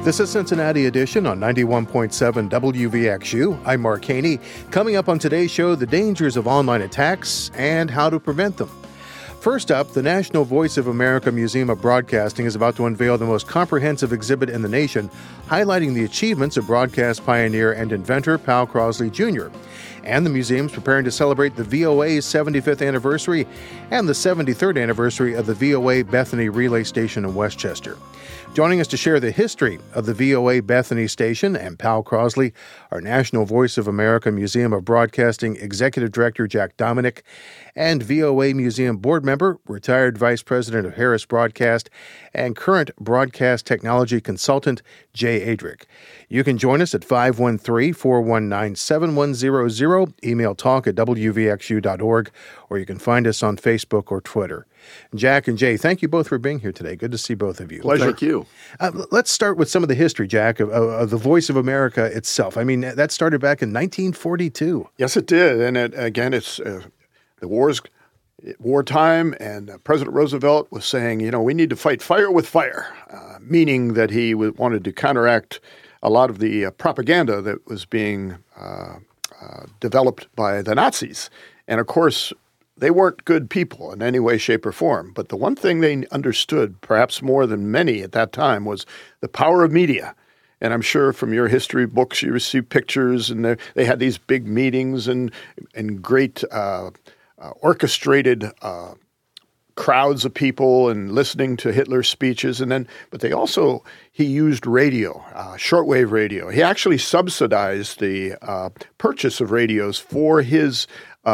This is Cincinnati Edition on 91.7 WVXU. I'm Mark Haney. Coming up on today's show, the dangers of online attacks and how to prevent them. First up, the National Voice of America Museum of Broadcasting is about to unveil the most comprehensive exhibit in the nation, highlighting the achievements of broadcast pioneer and inventor Powell Crosley Jr. And the museum's preparing to celebrate the VOA's 75th anniversary and the 73rd anniversary of the VOA Bethany Relay Station in Westchester. Joining us to share the history of the VOA Bethany Station and Powell Crosley, our National Voice of America Museum of Broadcasting Executive Director Jack Dominick, and VOA Museum Board Member, retired Vice President of Harris Broadcast, and current Broadcast Technology Consultant Jay Adrick. You can join us at 513-419-7100, email talk@wvxu.org, or you can find us on Facebook or Twitter. Jack and Jay, thank you both for being here today. Good to see both of you. Pleasure. Thank you. Let's start with some of the history, Jack, of the Voice of America itself. I mean, that started back in 1942. Yes, it did. And it's the wartime, and President Roosevelt was saying, we need to fight fire with fire, meaning that he wanted to counteract a lot of the propaganda that was being developed by the Nazis. And of course, they weren't good people in any way, shape, or form. But the one thing they understood, perhaps more than many at that time, was the power of media. And I'm sure from your history books, you received pictures, and they had these big meetings and great orchestrated crowds of people and listening to Hitler's speeches. But he used radio, shortwave radio. He actually subsidized the purchase of radios for his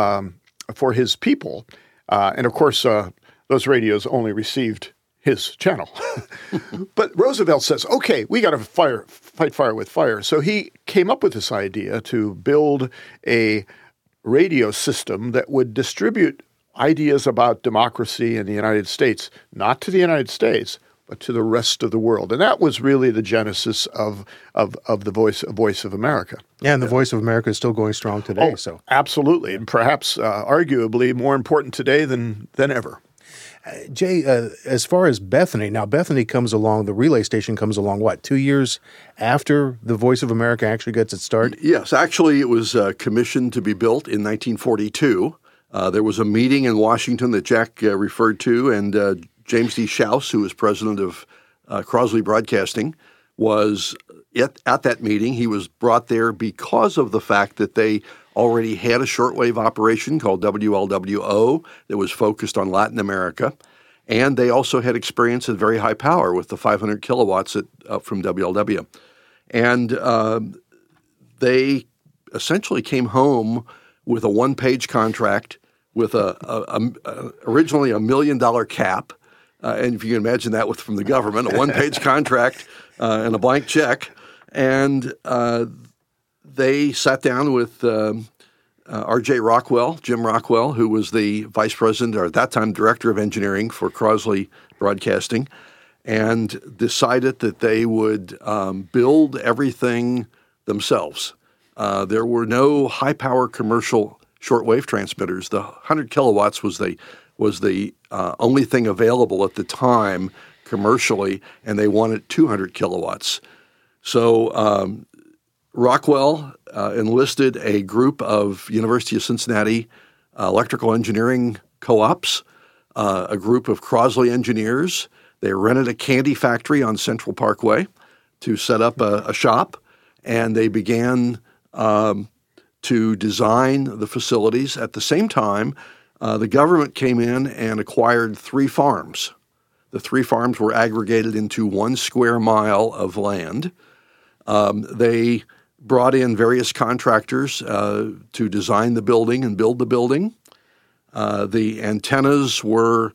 people. And of course, those radios only received his channel. But Roosevelt says, okay, we got to fight fire with fire. So he came up with this idea to build a radio system that would distribute ideas about democracy in the United States, not to the United States, but to the rest of the world. And that was really the genesis of the Voice of America. Yeah, and the Voice of America is still going strong today. So absolutely, and perhaps arguably more important today than ever. Jay, as far as Bethany, now Bethany comes along, the relay station comes along, 2 years after the Voice of America actually gets its start? Yes, actually it was commissioned to be built in 1942. There was a meeting in Washington that Jack referred to, and James D. Schaus, who was president of Crosley Broadcasting, was at that meeting. He was brought there because of the fact that they already had a shortwave operation called WLWO that was focused on Latin America, and they also had experience at very high power with the 500 kilowatts from WLW. And they essentially came home with a one-page contract with originally $1 million cap. And if you can imagine that from the government, a one-page contract and a blank check. And they sat down with R.J. Rockwell, Jim Rockwell, who was the vice president, or at that time director of engineering for Crosley Broadcasting, and decided that they would build everything themselves. There were no high-power commercial shortwave transmitters. The 100 kilowatts was the only thing available at the time commercially, and they wanted 200 kilowatts. So Rockwell enlisted a group of University of Cincinnati electrical engineering co-ops, a group of Crosley engineers. They rented a candy factory on Central Parkway to set up a shop, and they began to design the facilities. At the same time, the government came in and acquired 3 farms. The 3 farms were aggregated into 1 square mile of land. They brought in various contractors to design the building and build the building. The antennas were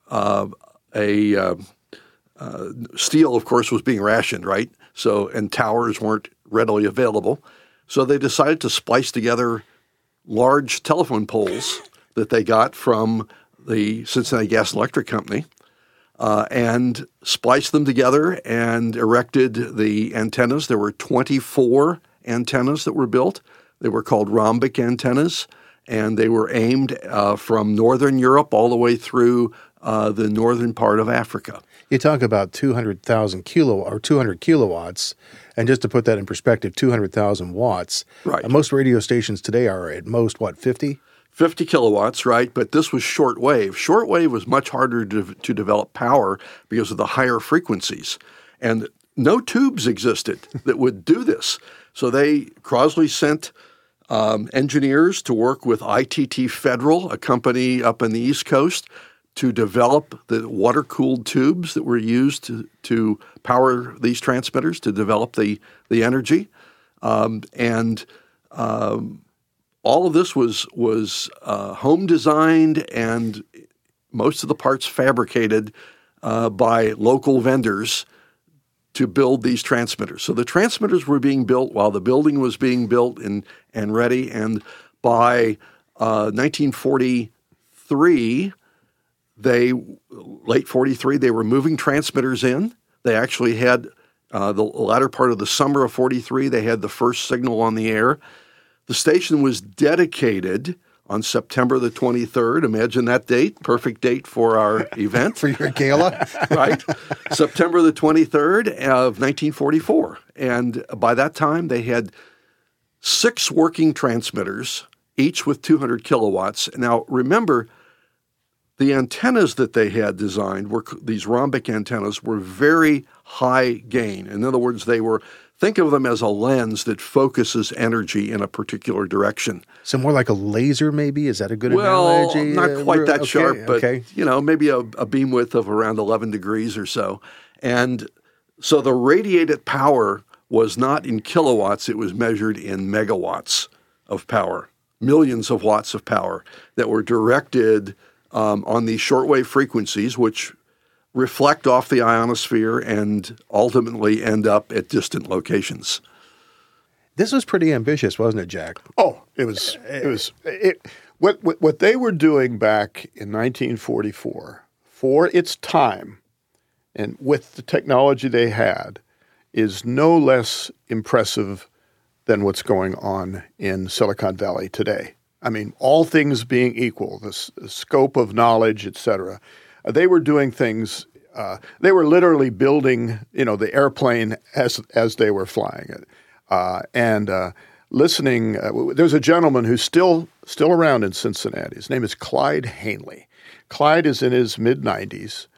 steel, of course, was being rationed, right? And towers weren't readily available. So they decided to splice together large telephone poles that they got from the Cincinnati Gas and Electric Company and spliced them together and erected the antennas. There were 24 antennas that were built. They were called rhombic antennas, and they were aimed from northern Europe all the way through the northern part of Africa. You talk about 200,000 or 200 kilowatts, and just to put that in perspective, 200,000 watts. Right. Most radio stations today are at most, 50? 50 kilowatts, right? But this was shortwave. Shortwave was much harder to develop power because of the higher frequencies. And no tubes existed that would do this. So Crosley sent engineers to work with ITT Federal, a company up in the East Coast, to develop the water-cooled tubes that were used to power these transmitters, to develop the energy. All of this was home designed, and most of the parts fabricated by local vendors to build these transmitters. So the transmitters were being built while the building was being built and ready. And by 1943, late 43, they were moving transmitters in. They actually had the latter part of the summer of 43, they had the first signal on the air. The station was dedicated on September the 23rd. Imagine that date, perfect date for our event. For your gala. Right. September the 23rd of 1944. And by that time, they had 6 working transmitters, each with 200 kilowatts. Now, remember, the antennas that they had designed these rhombic antennas were very high gain. In other words, think of them as a lens that focuses energy in a particular direction. So more like a laser, maybe? Is that a good analogy? Well, not quite that sharp, but maybe a beam width of around 11 degrees or so. And so the radiated power was not in kilowatts, it was measured in megawatts of power, millions of watts of power that were directed on these shortwave frequencies, which reflect off the ionosphere and ultimately end up at distant locations. This was pretty ambitious, wasn't it, Jack? Oh, it was. What they were doing back in 1944 for its time, and with the technology they had, is no less impressive than what's going on in Silicon Valley today. I mean, all things being equal, the scope of knowledge, et cetera, they were doing things. They were literally building, the airplane as they were flying it, and listening. There's a gentleman who's still around in Cincinnati. His name is Clyde Hanley. Clyde is in his mid-90s.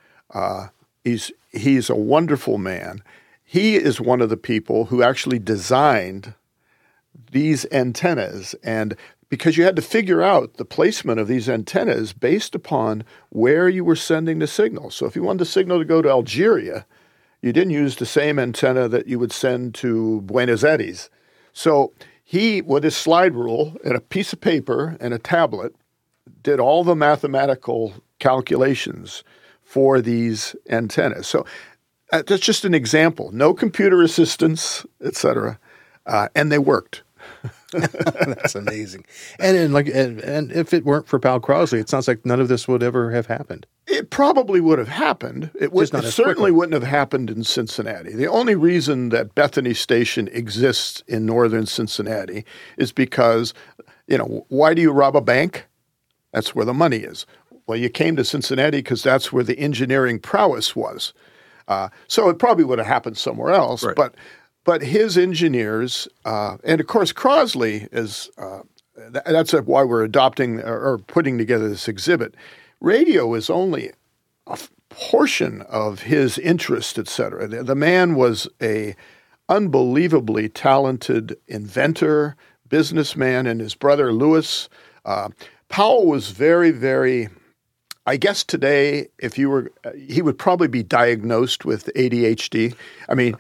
He's a wonderful man. He is one of the people who actually designed these antennas, and because you had to figure out the placement of these antennas based upon where you were sending the signal. So if you wanted the signal to go to Algeria, you didn't use the same antenna that you would send to Buenos Aires. So he, with his slide rule and a piece of paper and a tablet, did all the mathematical calculations for these antennas. So that's just an example. No computer assistance, et cetera, and they worked. That's amazing. And if it weren't for Pal Crosley, it sounds like none of this would ever have happened. It probably would have happened. It certainly wouldn't have happened in Cincinnati. The only reason that Bethany Station exists in northern Cincinnati is because, why do you rob a bank? That's where the money is. Well, you came to Cincinnati because that's where the engineering prowess was. So it probably would have happened somewhere else, right. But his engineers, and of course Crosley is, that's why we're adopting or putting together this exhibit. Radio is only a portion of his interest, et cetera. The man was a unbelievably talented inventor, businessman, and his brother Louis. Powell was very, very, I guess today, he would probably be diagnosed with ADHD. I mean,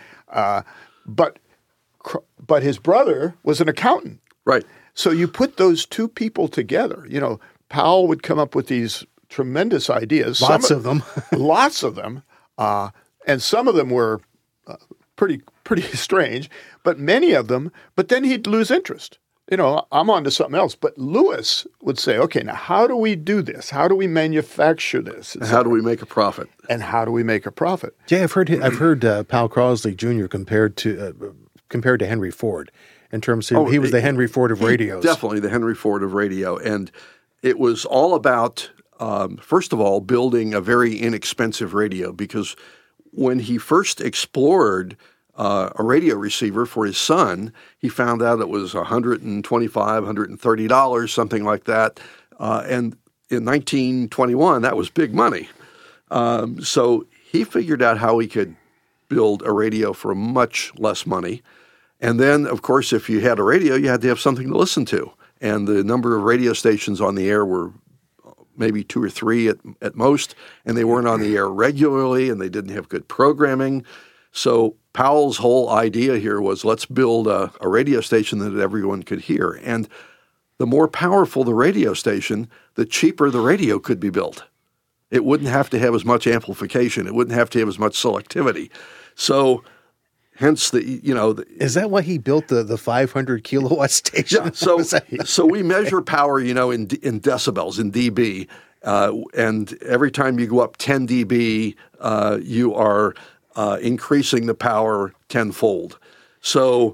but his brother was an accountant. Right. So you put those two people together. Powell would come up with these tremendous ideas. Lots of them. Lots of them. And some of them were pretty strange, but many of them, but then he'd lose interest. I'm on to something else. But Louis would say, okay, now how do we do this? How do we manufacture this? And how do we make a profit? And how do we make a profit? Yeah, I've heard Pal Crosley Jr. compared to Henry Ford. in terms of he was the Henry Ford of radios. Definitely the Henry Ford of radio. And it was all about, first of all, building a very inexpensive radio, because when he first explored a radio receiver for his son, he found out it was $125, $130, something like that. And in 1921, that was big money. So he figured out how he could build a radio for much less money. And then, of course, if you had a radio, you had to have something to listen to. And the number of radio stations on the air were maybe 2 or 3 at most, and they weren't on the air regularly, and they didn't have good programming. So Powell's whole idea here was, let's build a radio station that everyone could hear. And the more powerful the radio station, the cheaper the radio could be built. It wouldn't have to have as much amplification. It wouldn't have to have as much selectivity. So hence is that why he built the 500 kilowatt station? Yeah, so we measure power, in decibels, in dB, and every time you go up 10 dB, you are increasing the power tenfold. So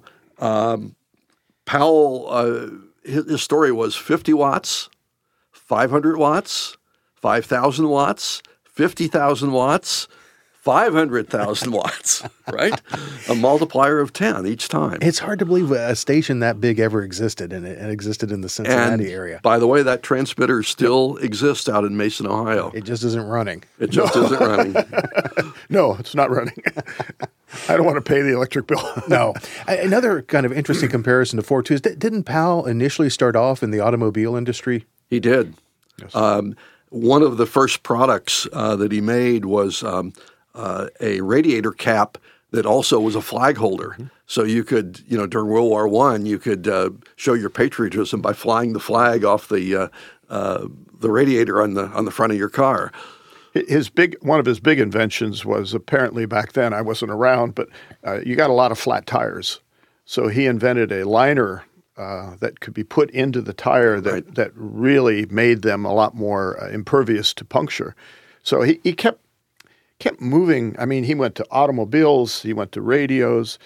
Powell, his story was 50 watts, 500 watts, 5,000 watts, 50,000 watts, 500,000 watts, right? A multiplier of 10 each time. It's hard to believe a station that big ever existed, and it existed in the Cincinnati area. By the way, that transmitter still exists out in Mason, Ohio. It just isn't running. It just isn't running. No, it's not running. I don't want to pay the electric bill. No. Another kind of interesting comparison to Ford, too, is didn't Powell initially start off in the automobile industry? He did. Yes. One of the first products that he made was a radiator cap that also was a flag holder. Mm-hmm. So you could, during World War I, you could show your patriotism by flying the flag off the radiator on the front of your car. One of his big inventions was, apparently back then, I wasn't around, but you got a lot of flat tires. So he invented a liner that could be put into the tire that really made them a lot more impervious to puncture. So he kept moving. I mean, he went to automobiles, he went to radios,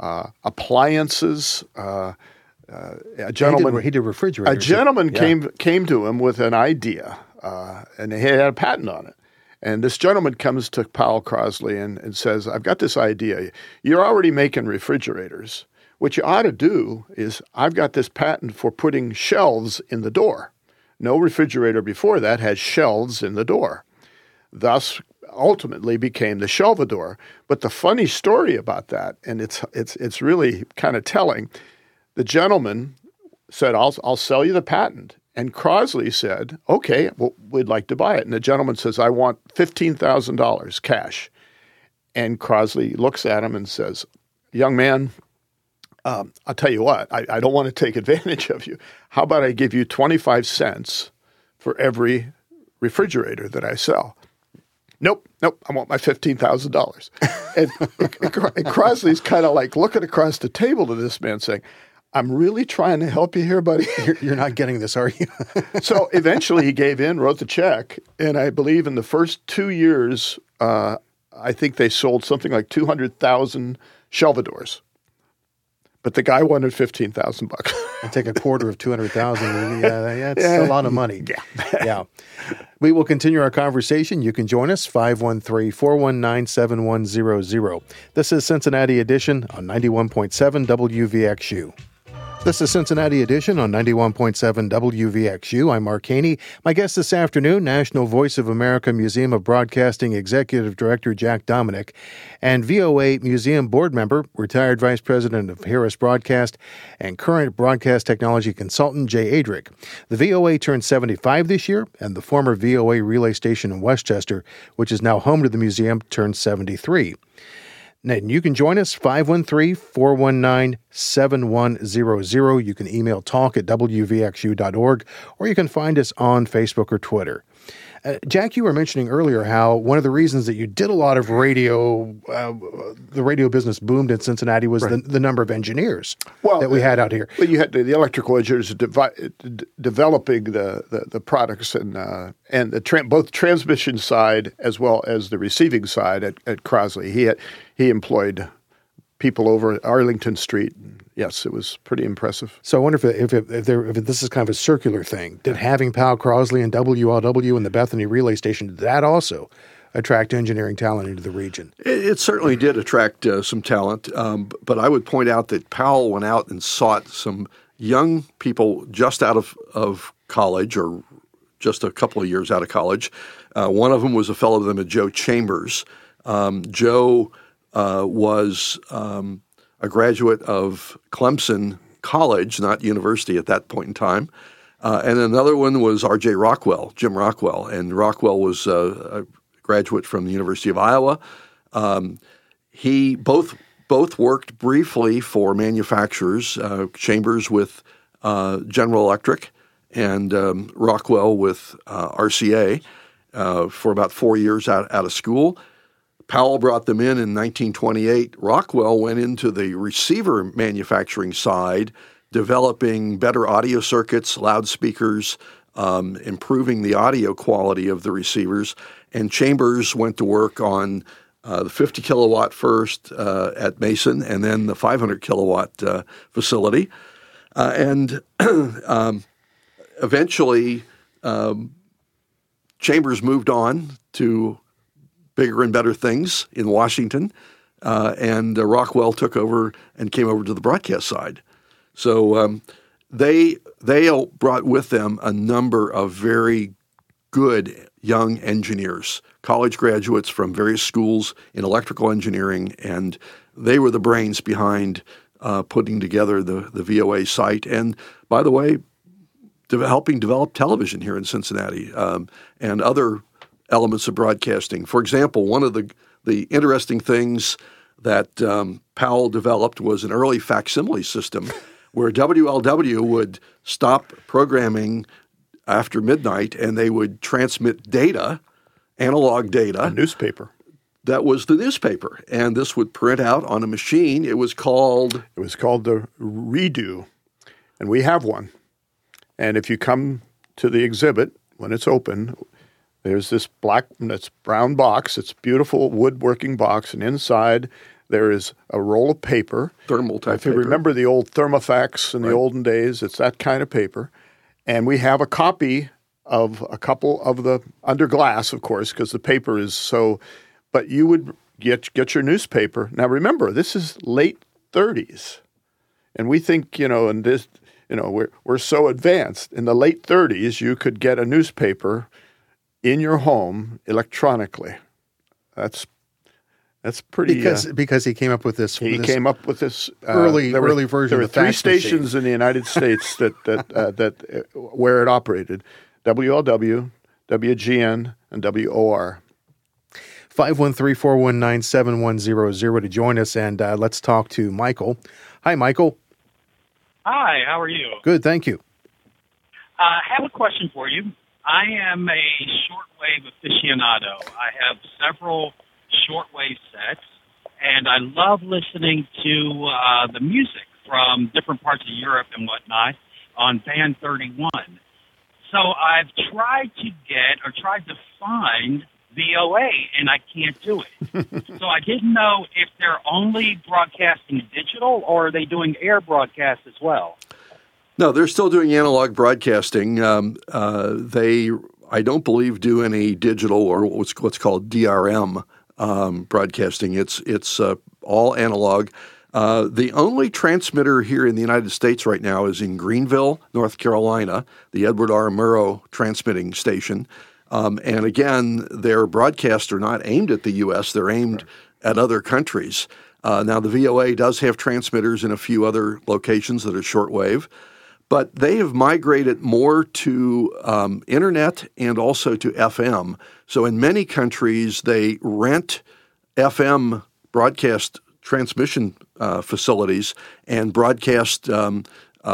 appliances. A gentleman he did refrigerators. A gentleman came to him with an idea, and he had a patent on it. And this gentleman comes to Powell Crosley and says, "I've got this idea. You're already making refrigerators. What you ought to do is, I've got this patent for putting shelves in the door. No refrigerator before that had shelves in the door. Thus, ultimately became the Shelvador." But the funny story about that, and it's really kind of telling, the gentleman said, I'll sell you the patent. And Crosley said, okay, well, we'd like to buy it. And the gentleman says, I want $15,000 cash. And Crosley looks at him and says, young man, I'll tell you what, I don't want to take advantage of you. How about I give you 25 cents for every refrigerator that I sell? Nope, I want my $15,000. And Crosley's kind of like looking across the table to this man saying, I'm really trying to help you here, buddy. You're not getting this, are you? So eventually he gave in, wrote the check, and I believe in the first 2 years, I think they sold something like 200,000 Shelvadors. But the guy wanted $15,000. I take a quarter of 200,000. Yeah, it's a lot of money. Yeah. We will continue our conversation. You can join us, 513-419-7100. This is Cincinnati Edition on 91.7 WVXU. This is Cincinnati Edition on 91.7 WVXU. I'm Mark Haney. My guest this afternoon, National Voice of America Museum of Broadcasting Executive Director Jack Dominick, and VOA Museum Board Member, retired Vice President of Harris Broadcast, and current broadcast technology consultant Jay Adrick. The VOA turned 75 this year, and the former VOA relay station in Westchester, which is now home to the museum, turned 73. And you can join us, 513-419-7100. You can email talk@wvxu.org, or you can find us on Facebook or Twitter. Jack, you were mentioning earlier how one of the reasons that you did a lot of radio, the radio business boomed in Cincinnati was the number of engineers that we had out here. Well, you had the electrical engineers developing the products and both transmission side as well as the receiving side at Crosley. He employed people over at Arlington Street yes, it was pretty impressive. So I wonder if this is kind of a circular thing. Did having Powell Crosley and WLW and the Bethany Relay Station, did that also attract engineering talent into the region? It certainly did attract some talent, but I would point out that Powell went out and sought some young people just out of college or just a couple of years out of college. One of them was a fellow named Joe Chambers. Joe was a graduate of Clemson College, not university at that point in time. And another one was R.J. Rockwell, Jim Rockwell. And Rockwell was a graduate from the University of Iowa. He both worked briefly for manufacturers, Chambers with General Electric and Rockwell with RCA for about 4 years out of school. Powell brought them in 1928. Rockwell went into the receiver manufacturing side, developing better audio circuits, loudspeakers, improving the audio quality of the receivers. And Chambers went to work on the 50 kilowatt first at Mason and then the 500 kilowatt facility. And eventually, Chambers moved on to bigger and better things in Washington, and Rockwell took over and came over to the broadcast side. So they brought with them a number of very good young engineers, college graduates from various schools in electrical engineering, and they were the brains behind putting together the VOA site. And by the way, helping develop television here in Cincinnati and other elements of broadcasting. For example, one of the interesting things that Powell developed was an early facsimile system where WLW would stop programming after midnight and they would transmit data, analog data. A newspaper. That was the newspaper. And this would print out on a machine. It was called the Redo, and we have one. And if you come to the exhibit when it's open, there's this brown box. It's a beautiful woodworking box, and inside there is a roll of paper. Thermal type paper. If you remember the old Thermofax in the olden days, it's that kind of paper. And we have a copy of a couple of the under glass, of course, because the paper is so. But you would get your newspaper. Now remember, this is late 30s, and we think and this. We're so advanced. In the late 30s, you could get a newspaper in your home electronically. That's pretty because he came up with this. He came up with this early version. There were three stations in the United States that where it operated: WLW, WGN, and WOR. 513-419-7100 to join us, and let's talk to Michael. Hi, Michael. Hi, how are you? Good, thank you. I have a question for you. I am a shortwave aficionado. I have several shortwave sets, and I love listening to the music from different parts of Europe and whatnot on Band 31. So I've tried to find VOA, and I can't do it. So I didn't know if they're only broadcasting digital, or are they doing air broadcast as well? No, they're still doing analog broadcasting. They, I don't believe, do any digital or what's called DRM broadcasting. It's all analog. The only transmitter here in the United States right now is in Greenville, North Carolina, the Edward R. Murrow transmitting station. And again, their broadcasts are not aimed at the U.S., they're aimed at other countries. Now, the VOA does have transmitters in a few other locations that are shortwave, but they have migrated more to internet and also to FM. So in many countries, they rent FM broadcast transmission facilities and broadcast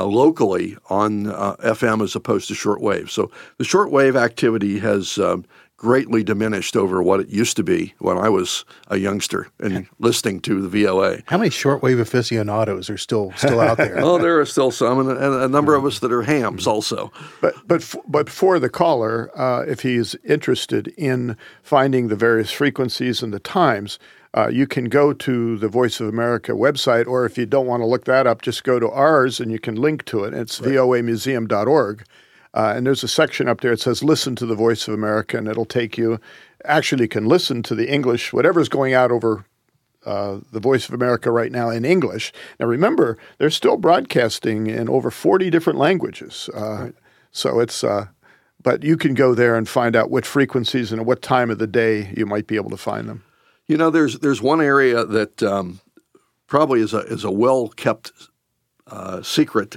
locally on FM as opposed to shortwave. So the shortwave activity has greatly diminished over what it used to be when I was a youngster and listening to the VOA. How many shortwave aficionados are still out there? Oh, there are still some, and a number of us that are hams also. But for the caller, if he's interested in finding the various frequencies and the times, you can go to the Voice of America website, or if you don't want to look that up, just go to ours and you can link to it. It's voamuseum.org. And there's a section up there that says Listen to the Voice of America, and it'll take you. Actually, you can listen to the English, whatever's going out over the Voice of America right now in English. Now, remember, they're still broadcasting in over 40 different languages. So it's, but you can go there and find out what frequencies and at what time of the day you might be able to find them. You know, there's one area that probably is a well-kept secret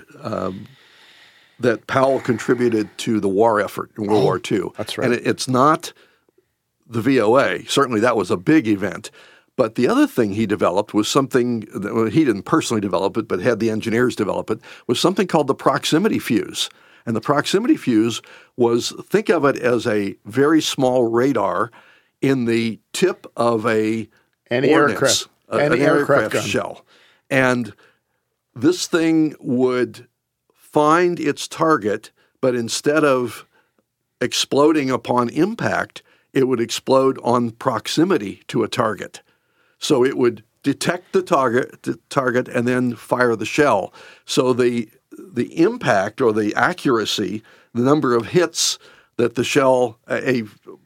that Powell contributed to the war effort in World War II. That's right. And it's not the VOA. Certainly that was a big event. But the other thing he developed was something that he didn't personally develop it, but had the engineers develop it, was something called the proximity fuse. And the proximity fuse was, think of it as a very small radar in the tip of an aircraft gun shell. And this thing would find its target, but instead of exploding upon impact, it would explode on proximity to a target. So it would detect the target and then fire the shell. So the impact or the accuracy, the number of hits that the shell, a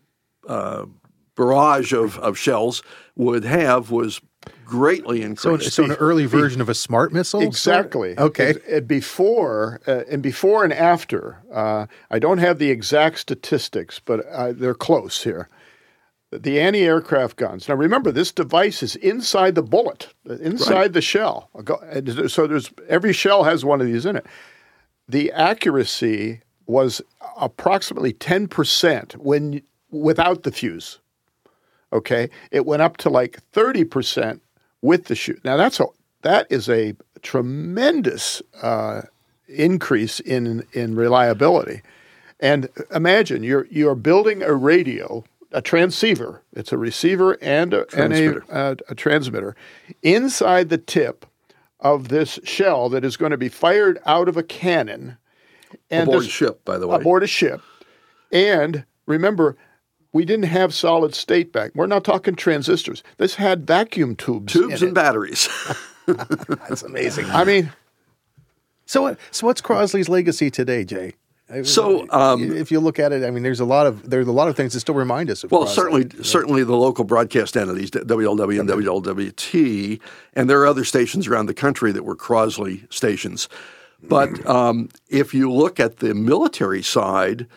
barrage of shells would have was greatly increased. So an early version of a smart missile? Exactly. Okay. And before and after, I don't have the exact statistics, but they're close here. The anti-aircraft guns. Now, remember, this device is inside the bullet, inside the shell. So every shell has one of these in it. The accuracy was approximately 10% without the fuse. Okay, it went up to like 30% with the shoot. Now that is a tremendous increase in reliability. And imagine you're building a radio, a transceiver. It's a receiver and a transmitter inside the tip of this shell that is going to be fired out of a cannon. And aboard ship, by the way. Aboard a ship. And remember, we didn't have solid state back. We're not talking transistors. This had vacuum tubes and batteries. That's amazing. I mean, so what's Crosley's legacy today, Jay? So, if you look at it, I mean, there's a lot of things that still remind us of. Well, Crosley. certainly the local broadcast entities, WLW and WLWT, and there are other stations around the country that were Crosley stations. But if you look at the military side,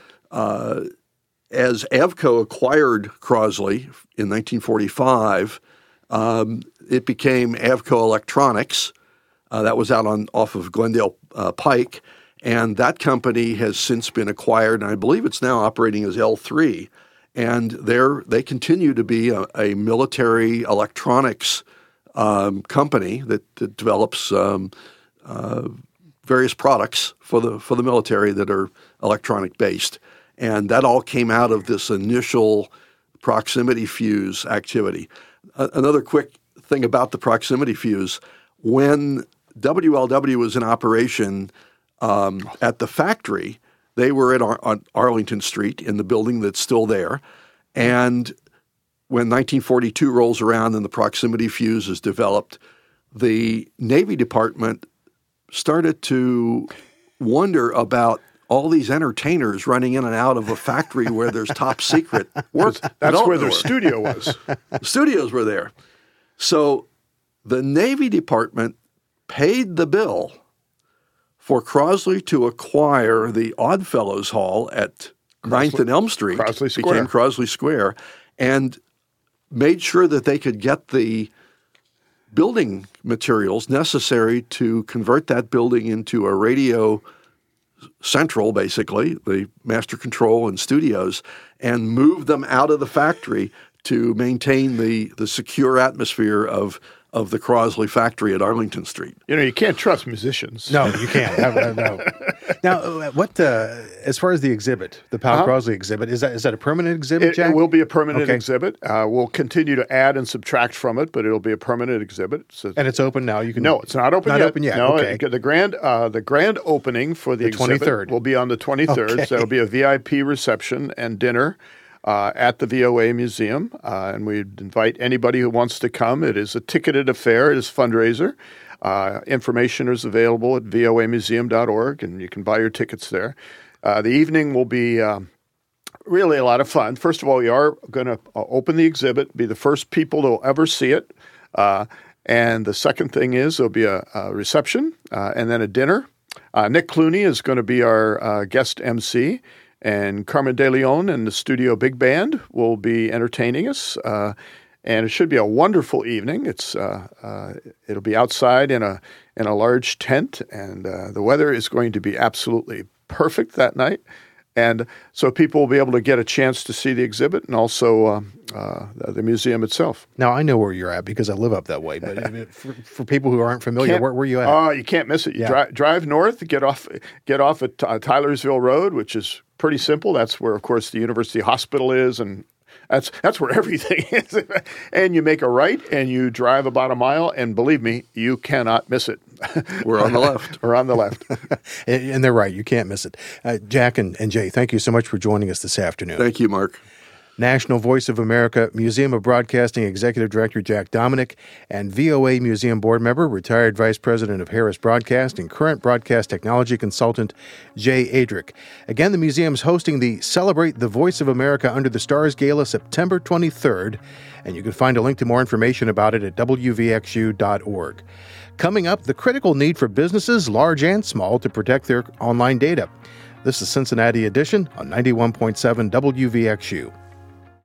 as Avco acquired Crosley in 1945, it became Avco Electronics. That was out off of Glendale Pike, and that company has since been acquired, and I believe it's now operating as L3. And they continue to be a military electronics company that develops various products for the military that are electronic based. And that all came out of this initial proximity fuse activity. Another quick thing about the proximity fuse, when WLW was in operation at the factory, they were on Arlington Street in the building that's still there. And when 1942 rolls around and the proximity fuse is developed, the Navy Department started to wonder about all these entertainers running in and out of a factory where there's top secret work. That's where their studio was. The studios were there. So the Navy Department paid the bill for Crosley to acquire the Oddfellows Hall at 9th and Elm Street, became Crosley Square, and made sure that they could get the building materials necessary to convert that building into a radio central, basically, the master control and studios, and move them out of the factory to maintain the secure atmosphere of of the Crosley factory at Arlington Street. You know, you can't trust musicians. No, you can't. No. Now, as far as the exhibit, the Powell Crosley exhibit, is that a permanent exhibit, Jack? It will be a permanent exhibit. We'll continue to add and subtract from it, but it'll be a permanent exhibit. So, and it's open now. No, it's not open yet. Not open yet. No, okay. The grand opening for the exhibit 23rd. will be on the 23rd. Okay. So it'll be a VIP reception and dinner at the VOA Museum, and we'd invite anybody who wants to come. It is a ticketed affair. It is a fundraiser. Information is available at voamuseum.org, and you can buy your tickets there. The evening will be really a lot of fun. First of all, we are going to open the exhibit, be the first people to ever see it. And the second thing is there'll be a reception and then a dinner. Nick Clooney is going to be our guest MC. And Carmen De Leon and the Studio Big Band will be entertaining us, and it should be a wonderful evening. It'll be outside in a large tent, and the weather is going to be absolutely perfect that night. And so people will be able to get a chance to see the exhibit and also the museum itself. Now, I know where you're at because I live up that way, but for people who aren't familiar, where are you at? You can't miss it. You drive north, get off at Tylersville Road, which is pretty simple. That's where, of course, the University Hospital is, and that's where everything is. And you make a right, and you drive about a mile, and believe me, you cannot miss it. We're on the left. We're on the left. And they're right. You can't miss it. Jack and Jay, thank you so much for joining us this afternoon. Thank you, Mark. National Voice of America Museum of Broadcasting Executive Director Jack Dominick and VOA Museum Board Member, retired Vice President of Harris Broadcast and current broadcast technology consultant Jay Adrick. Again, the museum is hosting the Celebrate the Voice of America Under the Stars Gala September 23rd, and you can find a link to more information about it at wvxu.org. Coming up, the critical need for businesses, large and small, to protect their online data. This is Cincinnati Edition on 91.7 WVXU.